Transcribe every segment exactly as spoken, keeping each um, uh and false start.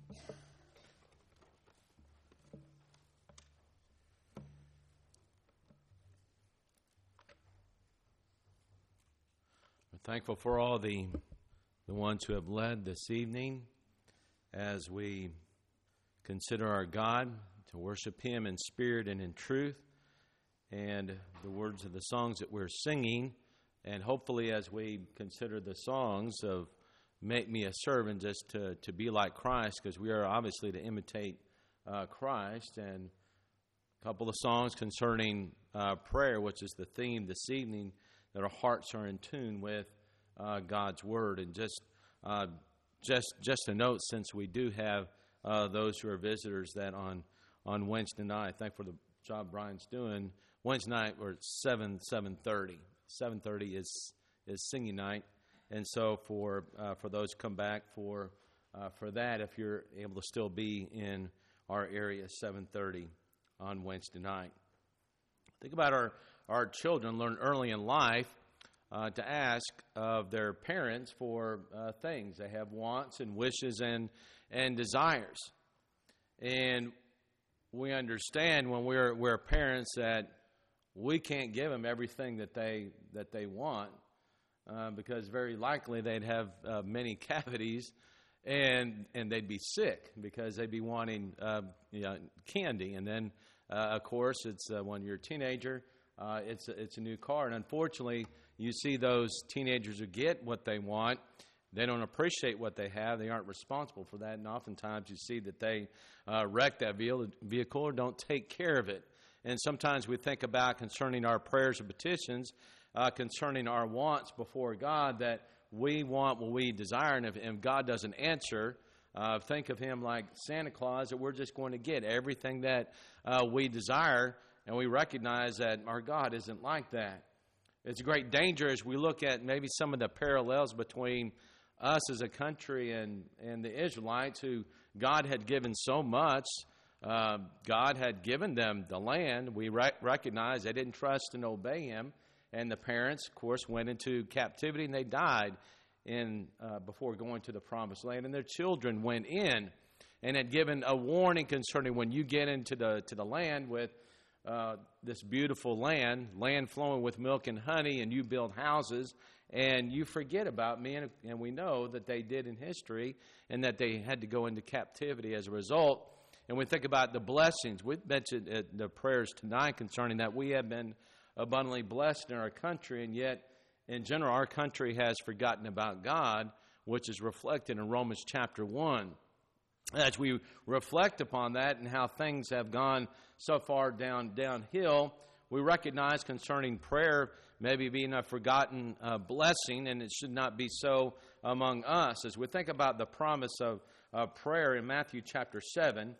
We're thankful for all the the ones who have led this evening as we consider our God, to worship Him in spirit and in truth, and the words of the songs that we're singing, and hopefully as we consider the songs of Make Me a Servant, just to, to be like Christ, because we are obviously to imitate uh, Christ, and a couple of songs concerning uh, prayer, which is the theme this evening, that our hearts are in tune with uh, God's Word. And just uh, just just a note, since we do have uh, those who are visitors, that on, on Wednesday night, I thank for the job Brian's doing, Wednesday night we're at seven, seven thirty. seven thirty is is singing night. And so for uh, for those who come back for uh, for that, if you're able to still be in our area, seven thirty on Wednesday night. Think about our, our children learn early in life uh, to ask of their parents for uh, things. They have wants and wishes and and desires. And we understand when we're we're parents that we can't give them everything that they that they want. Uh, because very likely they'd have uh, many cavities, and and they'd be sick because they'd be wanting uh, you know, candy. And then, uh, of course, it's uh, when you're a teenager, uh, it's it's a new car. And unfortunately, you see those teenagers who get what they want. They don't appreciate what they have. They aren't responsible for that. And oftentimes you see that they uh, wreck that vehicle or don't take care of it. And sometimes we think about concerning our prayers and petitions, uh, concerning our wants before God, that we want what we desire. And if, if God doesn't answer, uh, think of Him like Santa Claus, that we're just going to get everything that uh, we desire. And we recognize that our God isn't like that. It's a great danger as we look at maybe some of the parallels between us as a country and, and the Israelites, who God had given so much. Uh, God had given them the land. We rec- recognize they didn't trust and obey Him. And the parents, of course, went into captivity and they died in uh, before going to the promised land. And their children went in and had given a warning concerning when you get into the to the land with uh, this beautiful land, land flowing with milk and honey, and you build houses, and you forget about me. And, and we know that they did in history, and that they had to go into captivity as a result. And we think about the blessings. We mentioned uh, the prayers tonight concerning that we have been abundantly blessed in our country, and yet, in general, our country has forgotten about God, which is reflected in Romans chapter one. As we reflect upon that and how things have gone so far down downhill, we recognize concerning prayer maybe being a forgotten uh, blessing, and it should not be so among us. As we think about the promise of uh, prayer in Matthew chapter seven,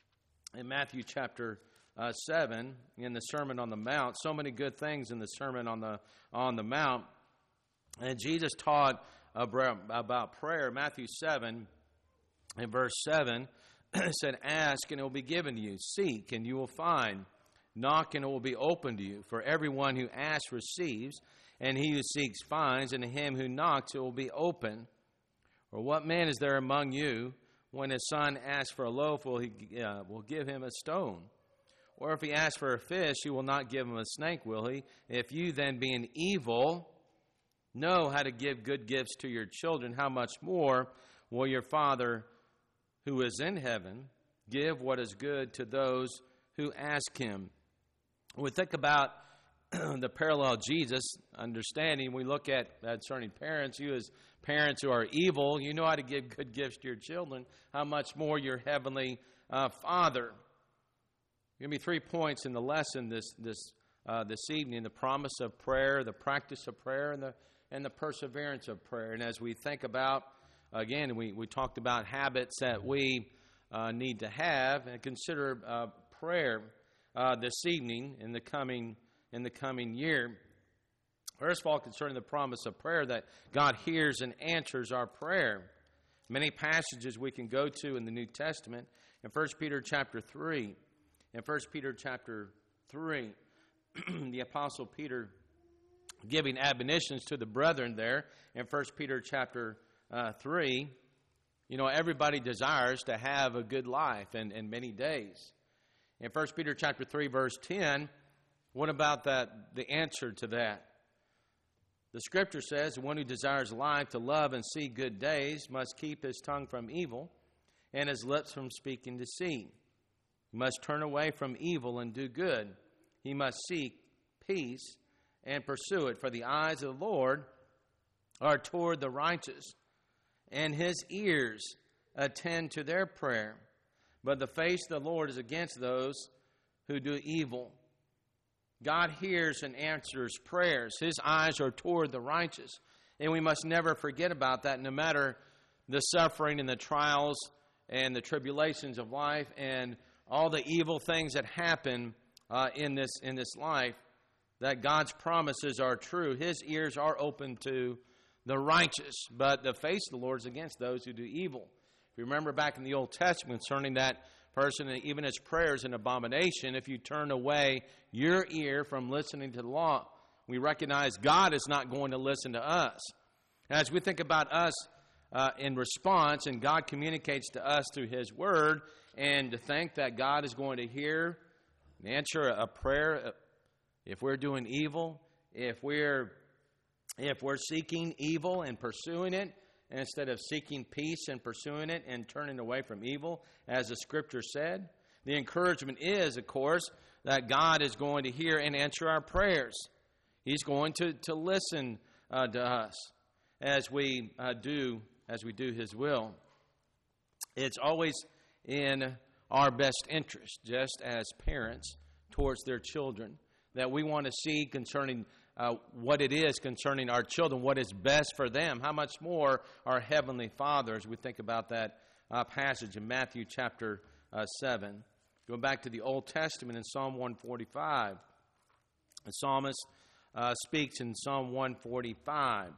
in Matthew chapter uh, seven, in the Sermon on the Mount, so many good things in the Sermon on the on the Mount, and Jesus taught about prayer. Matthew seven, in verse seven, said, "Ask and it will be given to you; seek and you will find; knock and it will be opened to you. For everyone who asks receives, and he who seeks finds, and to him who knocks it will be open. Or what man is there among you, when his son asks for a loaf, will he uh, will give him a stone? Or if he asks for a fish, he will not give him a snake, will he? If you then, being evil, know how to give good gifts to your children, how much more will your Father who is in heaven give what is good to those who ask Him?" When we think about the parallel of Jesus, understanding, we look at concerning parents. You as parents who are evil, you know how to give good gifts to your children. How much more your heavenly uh, Father? Give me three points in the lesson this this uh, this evening: the promise of prayer, the practice of prayer, and the and the perseverance of prayer. And as we think about, again, we we talked about habits that we uh, need to have, and consider uh, prayer uh, this evening in the coming. in the coming year. First of all, concerning the promise of prayer, that God hears and answers our prayer. Many passages we can go to in the New Testament. In First Peter chapter three, in First Peter chapter three, the Apostle Peter giving admonitions to the brethren there in First Peter chapter uh, three, You know, everybody desires to have a good life and, and many days. In First Peter chapter three, verse ten, what about that? The answer to that? The Scripture says, the one who desires life to love and see good days must keep his tongue from evil and his lips from speaking deceit. He must turn away from evil and do good. He must seek peace and pursue it. For the eyes of the Lord are toward the righteous, and his ears attend to their prayer. But the face of the Lord is against those who do evil. God hears and answers prayers. His eyes are toward the righteous. And we must never forget about that, no matter the suffering and the trials and the tribulations of life and all the evil things that happen uh, in this in this life, that God's promises are true. His ears are open to the righteous, but the face of the Lord is against those who do evil. If you remember back in the Old Testament concerning that person, and even his prayers an abomination, if you turn away your ear from listening to the law, we recognize God is not going to listen to us. As we think about us uh, in response, and God communicates to us through His Word, and to think that God is going to hear and answer a prayer if we're doing evil, if we're if we're seeking evil and pursuing it, instead of seeking peace and pursuing it and turning away from evil, as the Scripture said. The encouragement is, of course, that God is going to hear and answer our prayers. He's going to, to listen uh, to us as we uh, do as we do His will. It's always in our best interest, just as parents towards their children, that we want to see concerning Uh, what it is concerning our children, what is best for them. How much more our Heavenly Father, as we think about that uh, passage in Matthew chapter uh, seven. Going back to the Old Testament in Psalm one forty-five. The psalmist uh, speaks in Psalm one forty-five.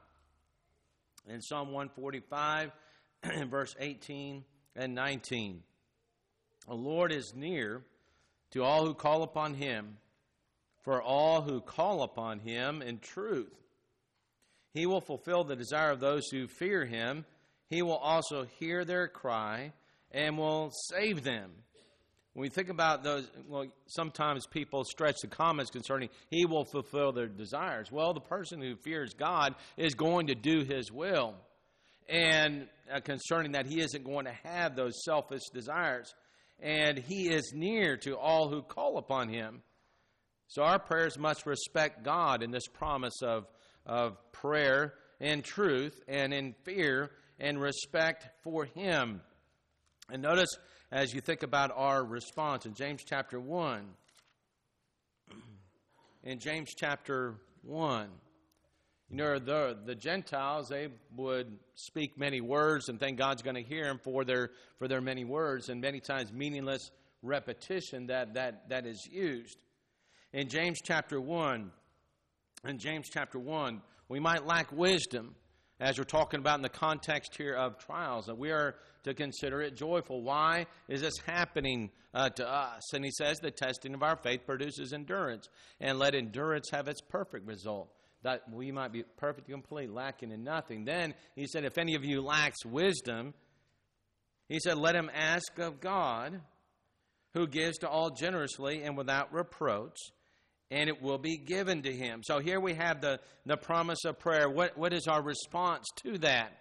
In Psalm one forty-five, verse eighteen and nineteen. The Lord is near to all who call upon Him, for all who call upon Him in truth. He will fulfill the desire of those who fear Him. He will also hear their cry and will save them. When we think about those, well, sometimes people stretch the comments concerning He will fulfill their desires. Well, the person who fears God is going to do His will. And uh, concerning that, He isn't going to have those selfish desires. And He is near to all who call upon Him. So our prayers must respect God in this promise of, of prayer in truth and in fear and respect for Him. And notice, as you think about our response in James chapter one, in James chapter one, you know, the, the Gentiles, they would speak many words and think God's going to hear them for their, for their many words, and many times meaningless repetition that, that, that is used. In James chapter one, in James chapter one, we might lack wisdom, as we're talking about in the context here of trials, that we are to consider it joyful. Why is this happening uh, to us? And he says the testing of our faith produces endurance, and let endurance have its perfect result, that we might be perfect and complete, lacking in nothing. Then he said, if any of you lacks wisdom, he said, let him ask of God, who gives to all generously and without reproach, and it will be given to him. So here we have the, the promise of prayer. What, what is our response to that?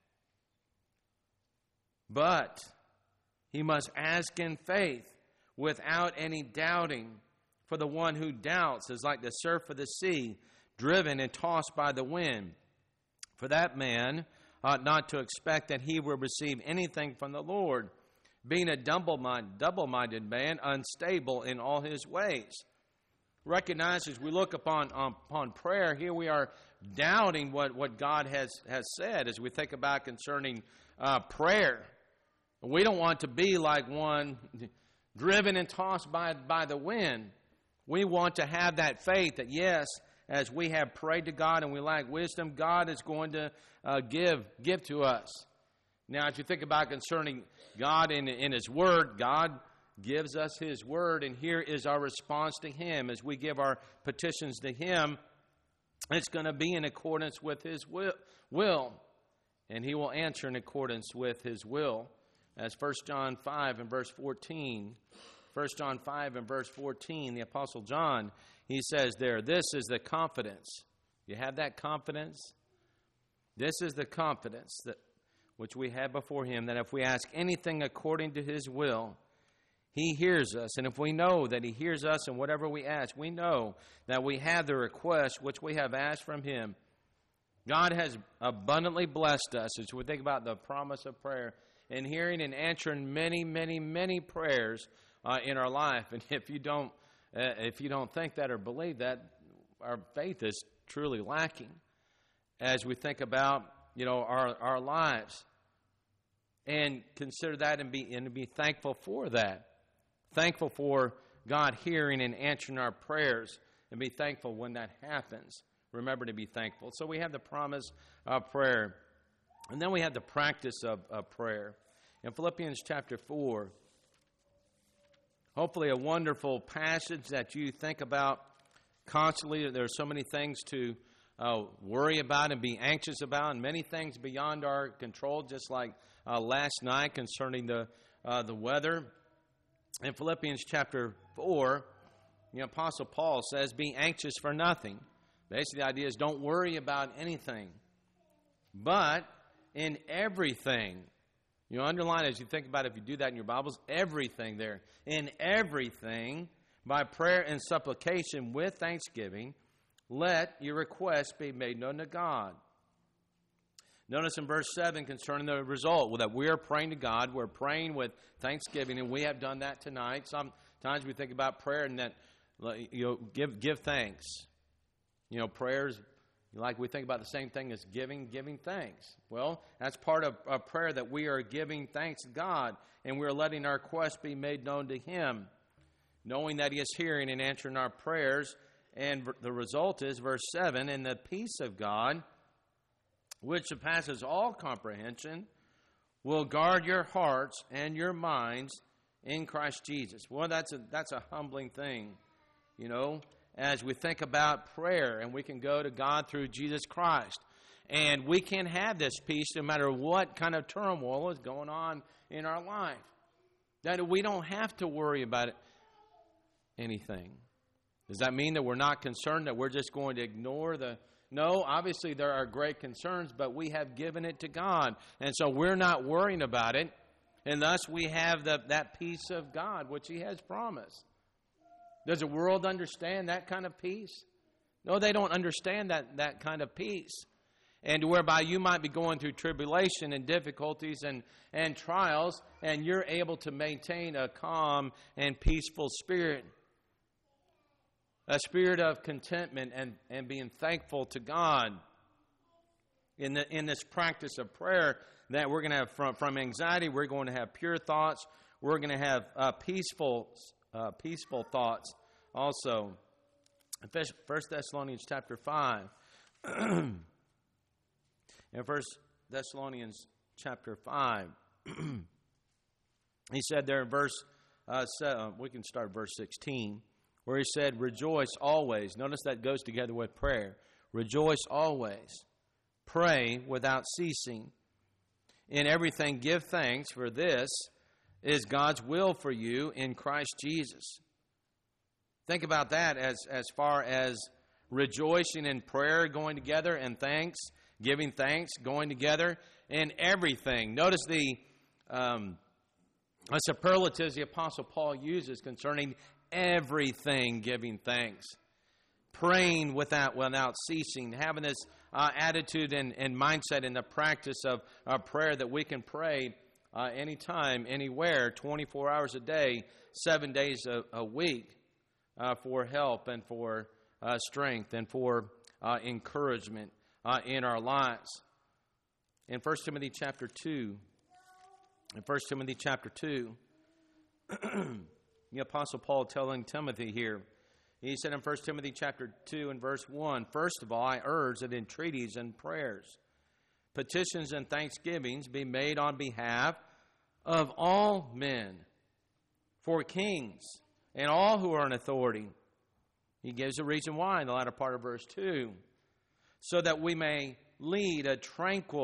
But he must ask in faith without any doubting. For the one who doubts is like the surf of the sea, driven and tossed by the wind. For that man ought not to expect that he will receive anything from the Lord, being a double-minded, double-minded man, unstable in all his ways. Recognize as we look upon, um, upon prayer, here we are doubting what, what God has, has said as we think about concerning uh, prayer. We don't want to be like one driven and tossed by, by the wind. We want to have that faith that, yes, as we have prayed to God and we lack wisdom, God is going to uh, give, give to us. Now, as you think about concerning God in, in His Word, God gives us His Word, and here is our response to Him. As we give our petitions to Him, it's going to be in accordance with His will. and he will answer in accordance with his will. As First John five and verse fourteen, First John five and verse fourteen, the Apostle John, he says there, this is the confidence. You have that confidence? This is the confidence that which we have before him, that if we ask anything according to his will, he hears us. And if we know that he hears us in whatever we ask, we know that we have the request which we have asked from him. God has abundantly blessed us as we think about the promise of prayer and hearing and answering many, many, many prayers uh, in our life. And if you don't, uh, if you don't think that or believe that, our faith is truly lacking as we think about, you know, our our lives. And consider that and be and be thankful for that. Thankful for God hearing and answering our prayers, and be thankful when that happens. Remember to be thankful. So we have the promise of prayer. And then we have the practice of, of prayer. In Philippians chapter four, hopefully a wonderful passage that you think about constantly. There are so many things to uh, worry about and be anxious about, and many things beyond our control, just like uh, last night concerning the uh, the weather. In Philippians chapter four, the Apostle Paul says, be anxious for nothing. Basically, the idea is don't worry about anything. But in everything, you know, underline as you think about it, if you do that in your Bibles, everything there. In everything, by prayer and supplication with thanksgiving, let your requests be made known to God. Notice in verse seven concerning the result, well, that we are praying to God, we're praying with thanksgiving, and we have done that tonight. Sometimes we think about prayer and that, you know, give give thanks. You know, prayers, like we think about the same thing as giving, giving thanks. Well, that's part of a prayer, that we are giving thanks to God, and we're letting our requests be made known to him, knowing that he is hearing and answering our prayers. And the result is, verse seven, and the peace of God, which surpasses all comprehension, will guard your hearts and your minds in Christ Jesus. Well, that's a that's a humbling thing, you know, as we think about prayer, and we can go to God through Jesus Christ. And we can have this peace no matter what kind of turmoil is going on in our life. That we don't have to worry about it, anything. Does that mean that we're not concerned, that we're just going to ignore the... No, obviously there are great concerns, but we have given it to God. And so we're not worrying about it. And thus we have the, that peace of God, which he has promised. Does the world understand that kind of peace? No, they don't understand that, that kind of peace. And whereby you might be going through tribulation and difficulties and, and trials, and you're able to maintain a calm and peaceful spirit. A spirit of contentment and, and being thankful to God. In the in this practice of prayer, that we're going to have from, from anxiety, we're going to have pure thoughts. We're going to have uh, peaceful uh, peaceful thoughts also. First Thessalonians chapter five. In First Thessalonians chapter five, he said there in verse, uh, seven, we can start verse sixteen, where he said, rejoice always. Notice that goes together with prayer. Rejoice always. Pray without ceasing. In everything give thanks, for this is God's will for you in Christ Jesus. Think about that as, as far as rejoicing in prayer going together, and thanks, giving thanks going together, in everything. Notice the um, superlatives the Apostle Paul uses concerning everything, giving thanks, praying without without ceasing, having this uh, attitude and, and mindset in the practice of uh, prayer, that we can pray uh, anytime, anywhere, twenty-four hours a day, seven days a, a week, uh, for help and for uh, strength and for uh, encouragement uh, in our lives. In First Timothy chapter two, in First Timothy chapter two. The Apostle Paul telling Timothy here, he said in First Timothy chapter two and verse one, first of all, I urge that entreaties and prayers, petitions and thanksgivings be made on behalf of all men, for kings and all who are in authority. He gives a reason why in the latter part of verse two, so that we may lead a tranquil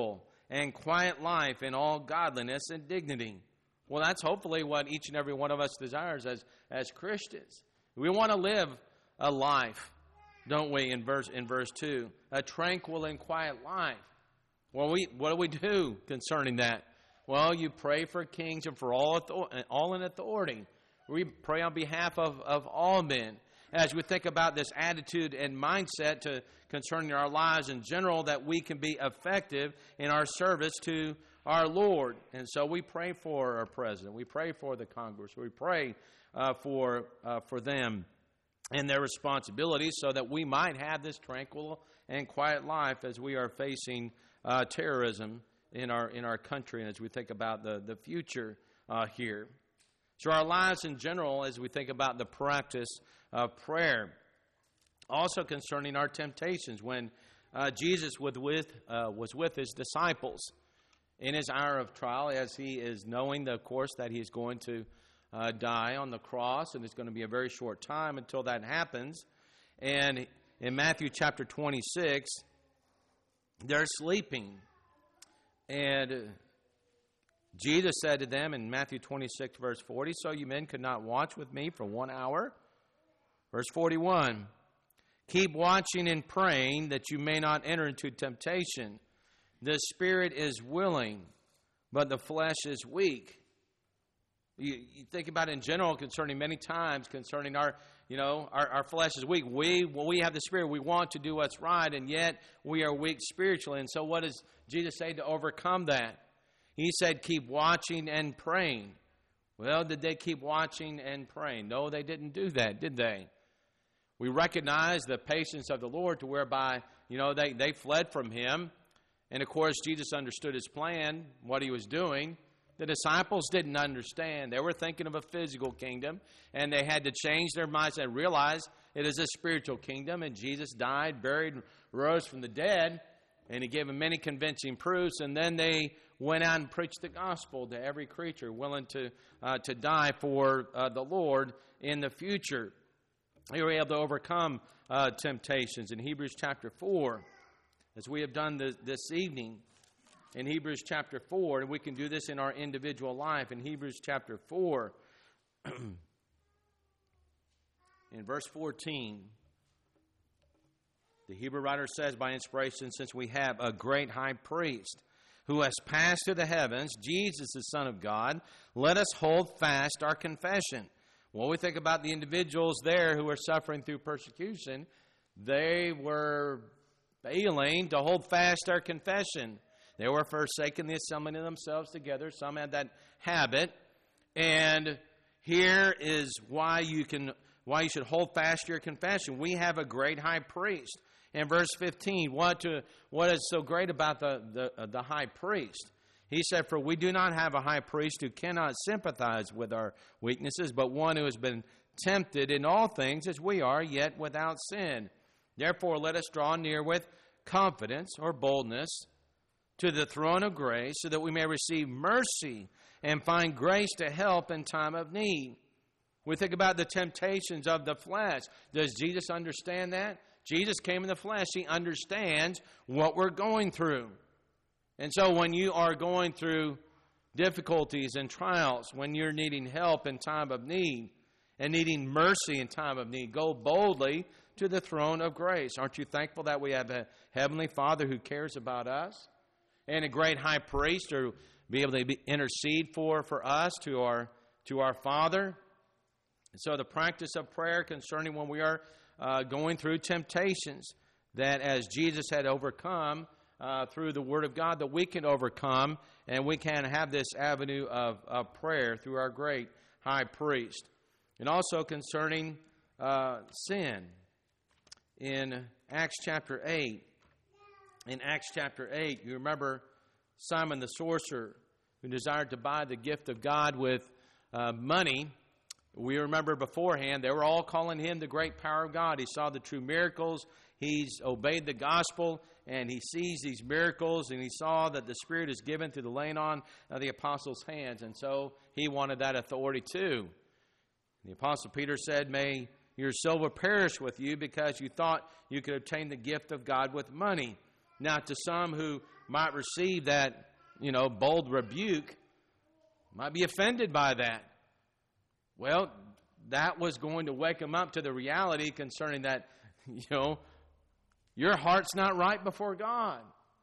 and quiet life in all godliness and dignity. Well, that's hopefully what each and every one of us desires as, as Christians. We want to live a life, don't we, in verse in verse two, a tranquil and quiet life. Well, we what do we do concerning that? Well, you pray for kings and for all author- all in authority. We pray on behalf of, of all men. As we think about this attitude and mindset to concerning our lives in general, that we can be effective in our service to our Lord. And so we pray for our president. We pray for the Congress. We pray uh, for uh, for them and their responsibilities so that we might have this tranquil and quiet life as we are facing uh, terrorism in our in our country and as we think about the, the future uh, here. So our lives in general, as we think about the practice of prayer. Also concerning our temptations, when uh, Jesus was with, uh, was with his disciples in his hour of trial, as he is knowing, of course, that he's going to uh, die on the cross, and it's going to be a very short time until that happens. And in Matthew chapter twenty-six, they're sleeping. And Jesus said to them in Matthew twenty-six, verse forty, "So you men could not watch with me for one hour?" Verse forty-one, "Keep watching and praying that you may not enter into temptation. The spirit is willing, but the flesh is weak." You, you think about it in general concerning many times concerning our, you know, our, our flesh is weak. We, when we have the spirit, we want to do what's right, and yet we are weak spiritually. And so what does Jesus say to overcome that? He said, keep watching and praying. Well, did they keep watching and praying? No, they didn't do that, did they? We recognize the patience of the Lord to whereby, you know, they, they fled from him. And, of course, Jesus understood his plan, what he was doing. The disciples didn't understand. They were thinking of a physical kingdom, and they had to change their minds and realize it is a spiritual kingdom, and Jesus died, buried, rose from the dead, and he gave them many convincing proofs, and then they went out and preached the gospel to every creature willing to uh, to die for uh, the Lord in the future. They were able to overcome uh, temptations in Hebrews chapter four, as we have done this, this evening. In Hebrews chapter four, and we can do this in our individual life. In Hebrews chapter four, in verse fourteen, the Hebrew writer says, by inspiration, since we have a great high priest who has passed to the heavens, Jesus, the Son of God, let us hold fast our confession. When we think about the individuals there who are suffering through persecution, they were failing to hold fast their confession. They were forsaking the assembling of themselves together. Some had that habit. And here is why you can why you should hold fast your confession. We have a great high priest. In verse fifteen, what to what is so great about the, the, uh, the high priest? He said, for we do not have a high priest who cannot sympathize with our weaknesses, but one who has been tempted in all things as we are, yet without sin. Therefore, let us draw near with confidence or boldness to the throne of grace, so that we may receive mercy and find grace to help in time of need. We think about the temptations of the flesh. Does Jesus understand that? Jesus came in the flesh. He understands what we're going through. And so when you are going through difficulties and trials, when you're needing help in time of need and needing mercy in time of need, go boldly to the throne of grace. Aren't you thankful that we have a Heavenly Father who cares about us? And a great high priest to be able to be, intercede for, for us to our to our Father. And so the practice of prayer concerning when we are uh, going through temptations, that as Jesus had overcome uh, through the Word of God, that we can overcome, and we can have this avenue of, of prayer through our great high priest. And also concerning uh, sin in Acts chapter eight. In Acts chapter eight, you remember Simon the sorcerer who desired to buy the gift of God with uh, money. We remember beforehand, they were all calling him the great power of God. He saw the true miracles. He's obeyed the gospel, and he sees these miracles, and he saw that the Spirit is given through the laying on of the apostles' hands. And so he wanted that authority too. The apostle Peter said, may your silver perish with you because you thought you could obtain the gift of God with money. Now, to some who might receive that you know, bold rebuke might be offended by that. Well, that was going to wake him up to the reality concerning that, you know, your heart's not right before God.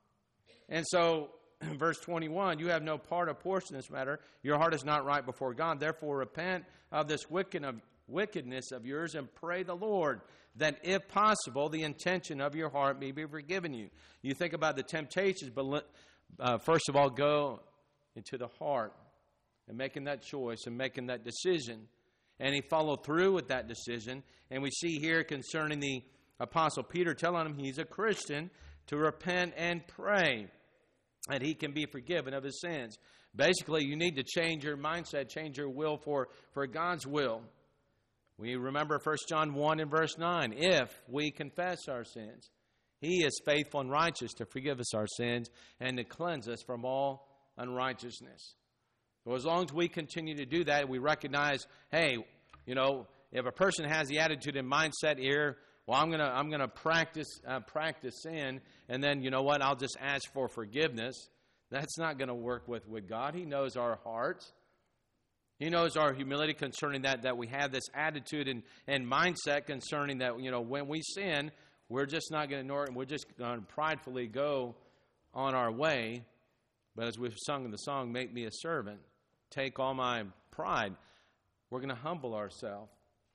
And so, verse twenty-one, you have no part or portion in this matter. Your heart is not right before God. Therefore, repent of this wickedness of yours and pray the Lord that, if possible, the intention of your heart may be forgiven you. You think about the temptations, but uh, first of all, go into the heart and making that choice and making that decision. And he followed through with that decision. And we see here concerning the Apostle Peter telling him he's a Christian to repent and pray that he can be forgiven of his sins. Basically, you need to change your mindset, change your will for, for God's will. We remember First John one and verse nine. If we confess our sins, he is faithful and righteous to forgive us our sins and to cleanse us from all unrighteousness. So as long as we continue to do that, we recognize, hey, you know, if a person has the attitude and mindset here, well, I'm gonna I'm gonna practice uh, practice sin, and then you know what? I'll just ask for forgiveness. That's not going to work with, with God. He knows our hearts. He knows our humility concerning that, that we have this attitude and, and mindset concerning that, you know, when we sin, we're just not going to ignore it, and we're just going to pridefully go on our way. But as we've sung in the song, make me a servant, take all my pride. We're going to humble ourselves.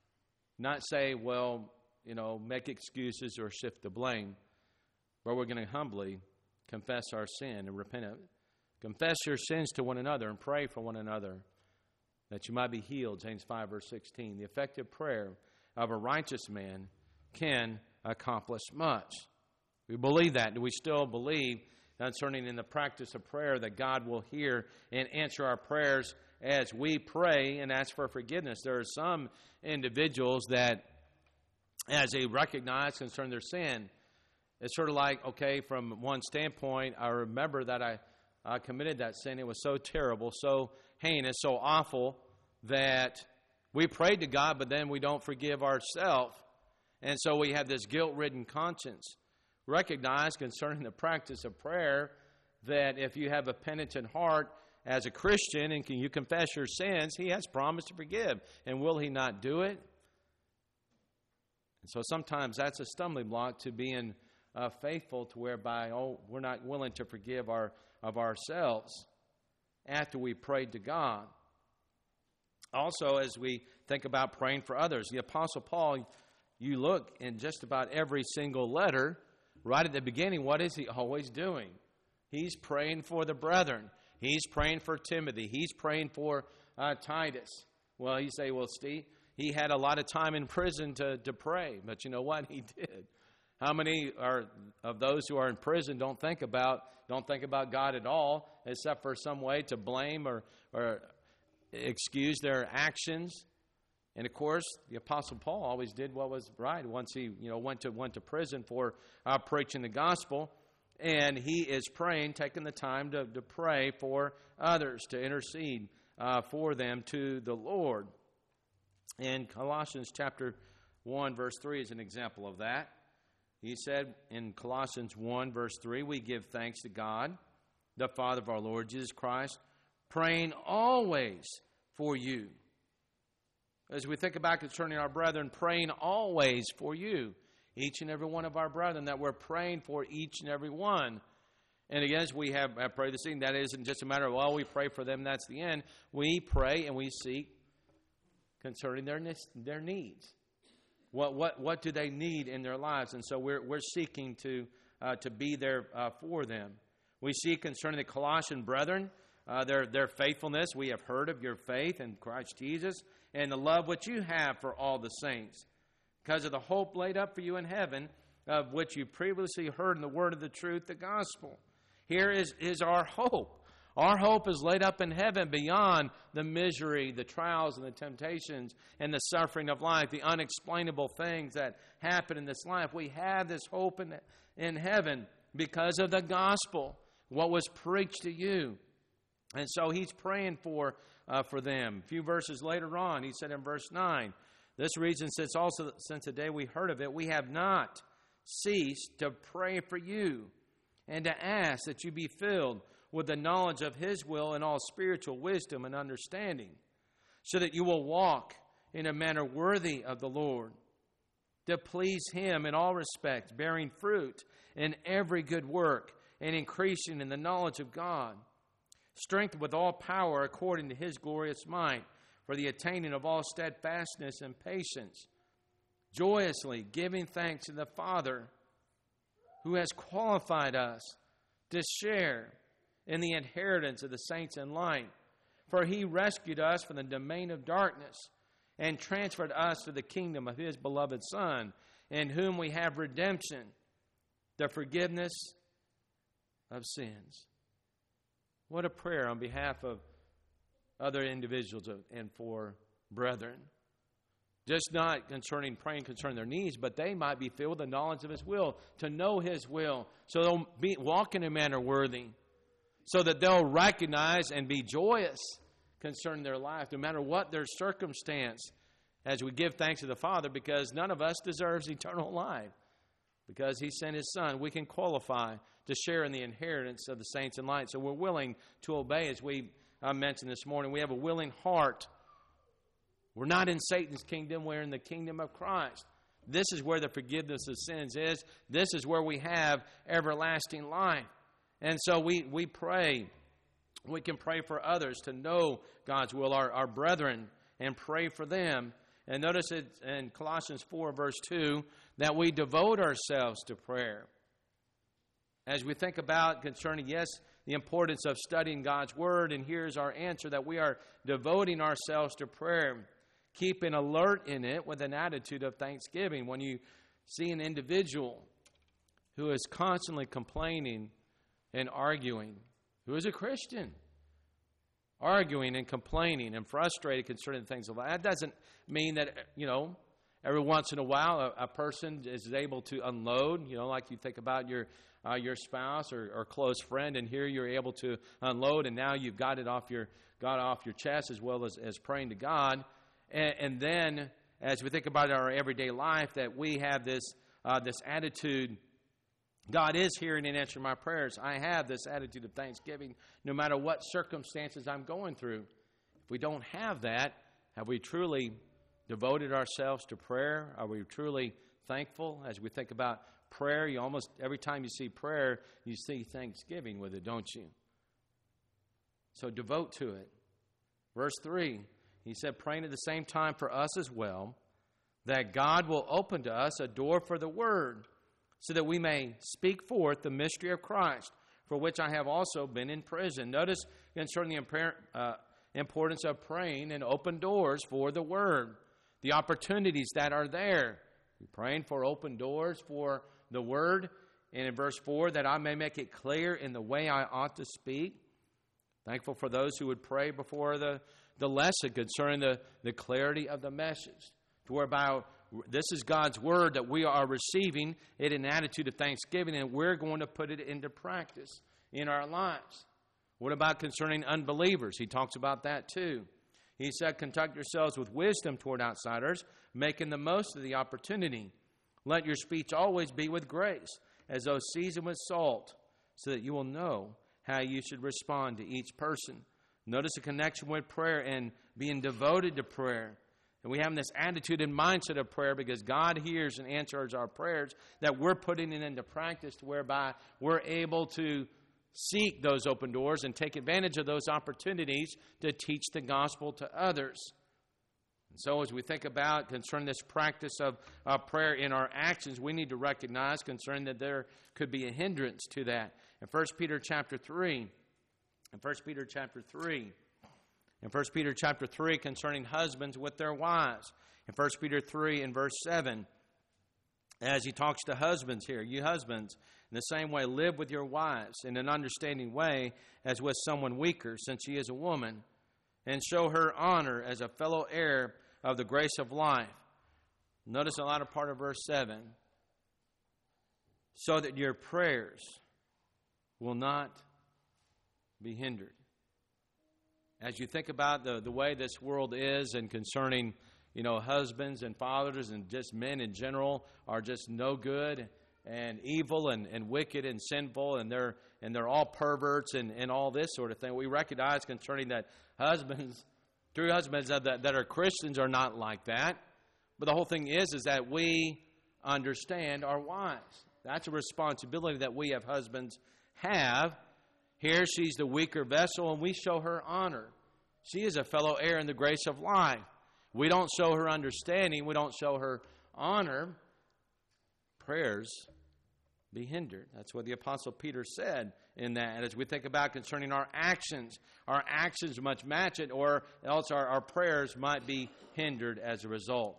Not say, well, you know, make excuses or shift the blame, but we're going to humbly confess our sin and repent of it. Confess your sins to one another and pray for one another that you might be healed. James five, verse sixteen. The effective prayer of a righteous man can accomplish much. We believe that. Do we still believe concerning in the practice of prayer that God will hear and answer our prayers as we pray and ask for forgiveness? There are some individuals that, as they recognize concerning their sin, it's sort of like, okay, from one standpoint, I remember that I, I committed that sin. It was so terrible, so heinous, so awful that we prayed to God, but then we don't forgive ourselves. And so we have this guilt-ridden conscience. Recognize concerning the practice of prayer that if you have a penitent heart as a Christian and can you confess your sins, he has promised to forgive. And will he not do it? And so sometimes that's a stumbling block to being uh, faithful to whereby, oh, we're not willing to forgive our of ourselves after we prayed to God. Also, as we think about praying for others, the Apostle Paul, you look in just about every single letter, right at the beginning, what is he always doing? He's praying for the brethren. He's praying for Timothy. He's praying for uh, Titus. Well, you say, well, Steve, he had a lot of time in prison to, to pray. But you know what? He did. How many are of those who are in prison don't think about don't think about God at all, except for some way to blame or, or excuse their actions? And of course, the Apostle Paul always did what was right. Once he, you know, went to went to prison for uh, preaching the gospel, and he is praying, taking the time to, to pray for others, to intercede uh, for them to the Lord. And Colossians chapter one, verse three is an example of that. He said in Colossians one, verse three, we give thanks to God, the Father of our Lord Jesus Christ, praying always for you. As we think about concerning our brethren, praying always for you, each and every one of our brethren, that we're praying for each and every one. And again, as we have, have prayed this evening, that isn't just a matter of, well, we pray for them, that's the end. We pray and we seek concerning their, their needs. What what what do they need in their lives? And so we're we're seeking to uh, to be there uh, for them. We see concerning the Colossian brethren, uh, their their faithfulness. We have heard of your faith in Christ Jesus and the love which you have for all the saints, because of the hope laid up for you in heaven, of which you previously heard in the word of the truth, the gospel. Here is is our hope. Our hope is laid up in heaven beyond the misery, the trials, and the temptations, and the suffering of life, the unexplainable things that happen in this life. We have this hope in, in heaven because of the gospel, what was preached to you. And so he's praying for, uh, for them. A few verses later on, he said in verse nine, this reason, since also since the day we heard of it, we have not ceased to pray for you and to ask that you be filled with the knowledge of His will and all spiritual wisdom and understanding, so that you will walk in a manner worthy of the Lord, to please Him in all respects, bearing fruit in every good work and increasing in the knowledge of God, strengthened with all power according to His glorious might, for the attaining of all steadfastness and patience, joyously giving thanks to the Father who has qualified us to share in the inheritance of the saints in light. For He rescued us from the domain of darkness and transferred us to the kingdom of His beloved Son, in whom we have redemption, the forgiveness of sins. What a prayer on behalf of other individuals and for brethren. Just not concerning praying concerning their needs, but they might be filled with the knowledge of His will, to know His will, so they'll be, walk in a manner worthy, so that they'll recognize and be joyous concerning their life, no matter what their circumstance, as we give thanks to the Father, because none of us deserves eternal life. Because He sent His Son, we can qualify to share in the inheritance of the saints in light. So we're willing to obey, as we uh, mentioned this morning. We have a willing heart. We're not in Satan's kingdom. We're in the kingdom of Christ. This is where the forgiveness of sins is. This is where we have everlasting life. And so we, we pray. We can pray for others to know God's will, our, our brethren, and pray for them. And notice it in Colossians four, verse two, that we devote ourselves to prayer. As we think about concerning, yes, the importance of studying God's Word, and here's our answer, that we are devoting ourselves to prayer, keeping alert in it with an attitude of thanksgiving. When you see an individual who is constantly complaining and arguing, who is a Christian, arguing and complaining and frustrated concerning things of life, that doesn't mean that, you know, every once in a while a, a person is able to unload, you know, like you think about your uh, your spouse or, or close friend, and here you're able to unload, and now you've got it off your got off your chest, as well as, as praying to God. And, and then, as we think about our everyday life, that we have this uh, this attitude. God is hearing and answering my prayers. I have this attitude of thanksgiving no matter what circumstances I'm going through. If we don't have that, have we truly devoted ourselves to prayer? Are we truly thankful? As we think about prayer, you almost every time you see prayer, you see thanksgiving with it, don't you? So devote to it. Verse three, he said, praying at the same time for us as well, that God will open to us a door for the word, so that we may speak forth the mystery of Christ, for which I have also been in prison. Notice concerning the uh, importance of praying and open doors for the Word, the opportunities that are there. We're praying for open doors for the Word. And in verse four, that I may make it clear in the way I ought to speak. Thankful for those who would pray before the, the lesson concerning the, the clarity of the message, to whereby this is God's Word that we are receiving it in an attitude of thanksgiving, and we're going to put it into practice in our lives. What about concerning unbelievers? He talks about that too. He said, conduct yourselves with wisdom toward outsiders, making the most of the opportunity. Let your speech always be with grace, as though seasoned with salt, so that you will know how you should respond to each person. Notice the connection with prayer and being devoted to prayer. And we have this attitude and mindset of prayer because God hears and answers our prayers, that we're putting it into practice to whereby we're able to seek those open doors and take advantage of those opportunities to teach the gospel to others. And so as we think about concerning this practice of uh, prayer in our actions, we need to recognize concerning that there could be a hindrance to that. In First Peter chapter three, in First Peter chapter three, In First Peter chapter three, concerning husbands with their wives. In First Peter three and verse seven, as he talks to husbands here, you husbands, in the same way live with your wives in an understanding way as with someone weaker, since she is a woman, and show her honor as a fellow heir of the grace of life. Notice a latter part of verse seven. So that your prayers will not be hindered. As you think about the, the way this world is and concerning, you know, husbands and fathers and just men in general are just no good and evil and, and wicked and sinful, and they're and they're all perverts and, and all this sort of thing. We recognize concerning that husbands, true husbands that, that are Christians are not like that. But the whole thing is, is that we understand our wives. That's a responsibility that we as husbands have. Here she's the weaker vessel, and we show her honor. She is a fellow heir in the grace of life. We don't show her understanding. We don't show her honor. Prayers be hindered. That's what the Apostle Peter said in that. As we think about concerning our actions, our actions must match it, or else our, our prayers might be hindered as a result.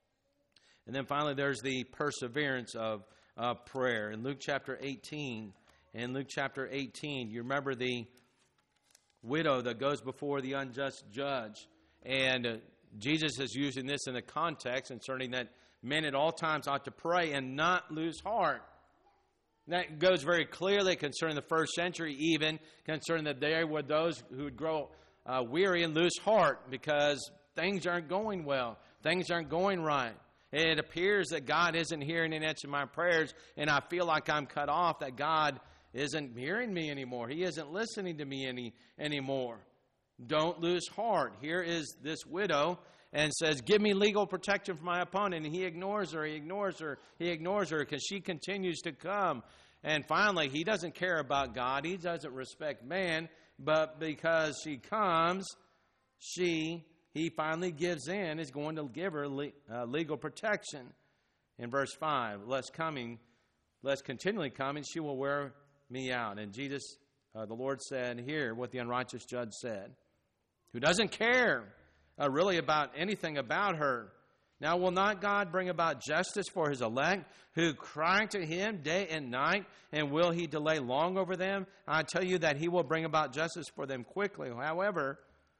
And then finally, there's the perseverance of uh, prayer. In Luke chapter eighteen, in Luke chapter eighteen, you remember the widow that goes before the unjust judge. And uh, Jesus is using this in a context concerning that men at all times ought to pray and not lose heart. That goes very clearly concerning the first century, even concerning that there were those who would grow uh, weary and lose heart because things aren't going well. Things aren't going right. It appears that God isn't hearing and answering my prayers, and I feel like I'm cut off, that God isn't hearing me anymore. He isn't listening to me any anymore. Don't lose heart. Here is this widow and says, give me legal protection from my opponent. And he ignores her, he ignores her, he ignores her because she continues to come. And finally, he doesn't care about God. He doesn't respect man. But because she comes, she, he finally gives in, is going to give her le- uh, legal protection. In verse five, lest coming, lest continually coming, she will wear me out. And Jesus, uh, the Lord said, hear what the unrighteous judge said, who doesn't care uh, really about anything about her. Now will not God bring about justice for his elect, who cry to him day and night, and will he delay long over them? I tell you that he will bring about justice for them quickly. However,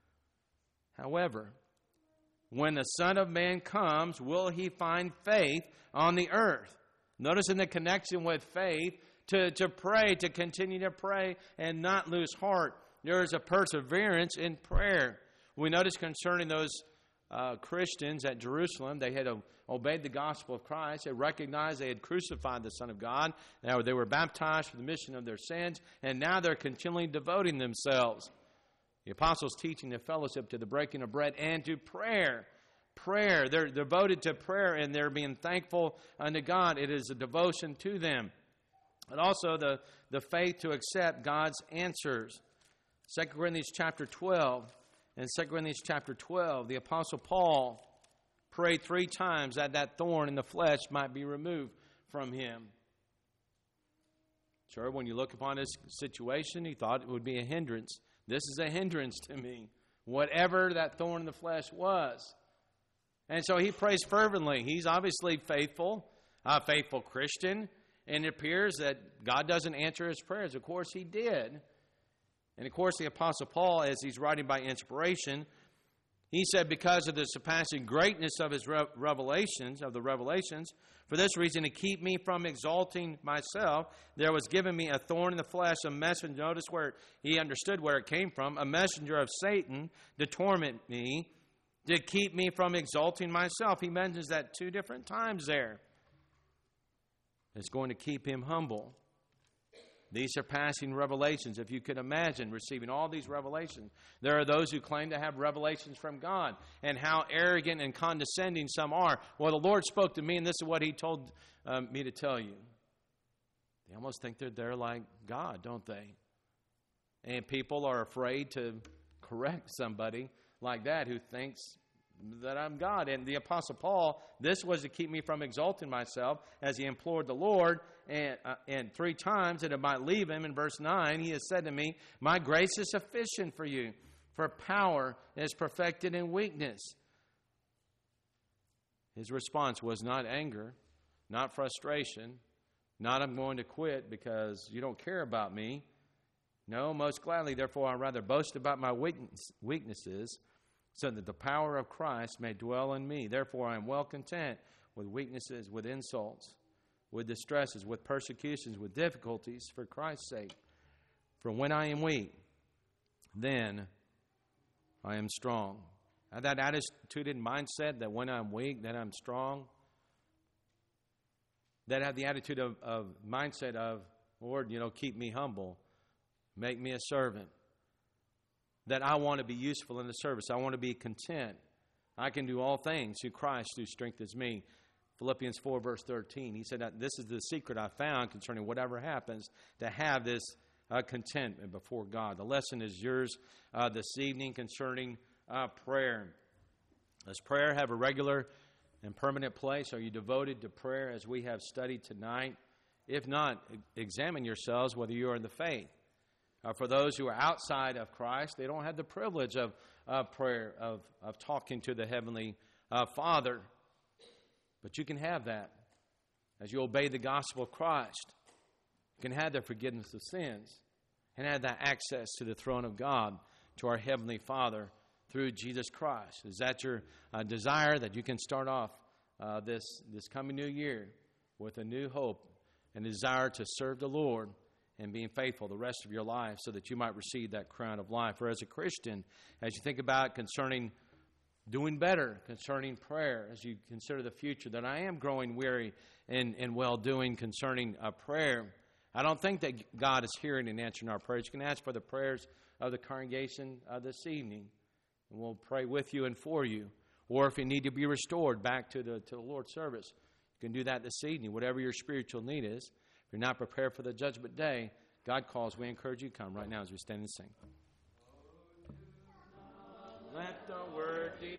however, when the Son of Man comes, will he find faith on the earth? Notice in the connection with faith, to, to pray, to continue to pray and not lose heart. There is a perseverance in prayer. We notice concerning those uh, Christians at Jerusalem, they had uh, obeyed the gospel of Christ. They recognized they had crucified the Son of God. Now they were baptized for the remission of their sins, and now they're continually devoting themselves. The apostles teaching the fellowship to the breaking of bread and to prayer. Prayer. They're devoted to prayer, and they're being thankful unto God. It is a devotion to them. And also the, the faith to accept God's answers. Second Corinthians chapter twelve. In Second Corinthians chapter twelve, the Apostle Paul prayed three times that that thorn in the flesh might be removed from him. Sure, when you look upon his situation, he thought it would be a hindrance. This is a hindrance to me, whatever that thorn in the flesh was. And so he prays fervently. He's obviously faithful, a faithful Christian. And it appears that God doesn't answer his prayers. Of course, he did. And of course, the Apostle Paul, as he's writing by inspiration, he said, because of the surpassing greatness of his re- revelations, of the revelations, for this reason, to keep me from exalting myself, there was given me a thorn in the flesh, a messenger. Notice where he understood where it came from, a messenger of Satan to torment me, to keep me from exalting myself. He mentions that two different times there. It's going to keep him humble. These surpassing revelations, if you could imagine receiving all these revelations. There are those who claim to have revelations from God, and how arrogant and condescending some are. Well, the Lord spoke to me, and this is what he told um, me to tell you. They almost think that they're like God, don't they? And people are afraid to correct somebody like that who thinks that I'm God. And the Apostle Paul, this was to keep me from exalting myself, as he implored the Lord, and, uh, and three times that it might leave him. In verse nine, he has said to me, my grace is sufficient for you, for power is perfected in weakness. His response was not anger, not frustration, not I'm going to quit because you don't care about me. No, most gladly, therefore, I rather boast about my weakness, weaknesses, so that the power of Christ may dwell in me. Therefore, I am well content with weaknesses, with insults, with distresses, with persecutions, with difficulties for Christ's sake. For when I am weak, then I am strong. Now, that attitude and mindset that when I'm weak, then I'm strong, that have the attitude of, of mindset of, Lord, you know, keep me humble. Make me a servant. That I want to be useful in the service. I want to be content. I can do all things through Christ who strengthens me. Philippians four, verse thirteen. He said, this is the secret I found concerning whatever happens, to have this uh, contentment before God. The lesson is yours uh, this evening concerning uh, prayer. Does prayer have a regular and permanent place? Are you devoted to prayer as we have studied tonight? If not, examine yourselves whether you are in the faith. Uh, for those who are outside of Christ, they don't have the privilege of uh, prayer, of, of talking to the Heavenly uh, Father. But you can have that as you obey the gospel of Christ. You can have the forgiveness of sins and have that access to the throne of God, to our Heavenly Father through Jesus Christ. Is that your uh, desire, that you can start off uh, this, this coming new year with a new hope and desire to serve the Lord and being faithful the rest of your life so that you might receive that crown of life? Or as a Christian, as you think about concerning doing better, concerning prayer, as you consider the future, that I am growing weary in, in well-doing concerning uh, prayer, I don't think that God is hearing and answering our prayers. You can ask for the prayers of the congregation uh, this evening, and we'll pray with you and for you. Or if you need to be restored back to the, to the Lord's service, you can do that this evening, whatever your spiritual need is. If you're not prepared for the judgment day, God calls. We encourage you to come right now as we stand and sing. Let the word be